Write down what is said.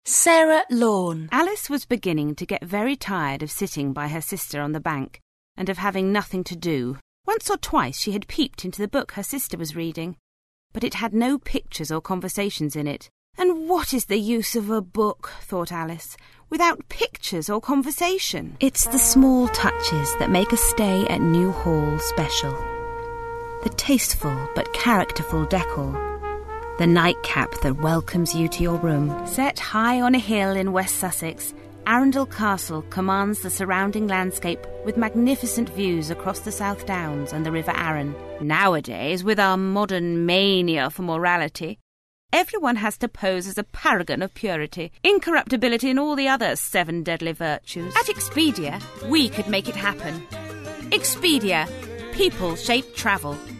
Sarah Lorne. Alice was beginning to get very tired of sitting by her sister on the bank and of having nothing to do. Once or twice she had peeped into the book her sister was reading, but it had no pictures or conversations in it. And what is the use of a book, thought Alice, without pictures or conversation? It's the small touches that make a stay at New Hall special. The tasteful but characterful decor. The nightcap that welcomes you to your room. Set high on a hill in West Sussex, Arundel Castle commands the surrounding landscape with magnificent views across the South Downs and the River Arun. Nowadays, with our modern mania for morality, everyone has to pose as a paragon of purity, incorruptibility and all the other 7 deadly virtues. At Expedia, we could make it happen. Expedia, people-shaped travel.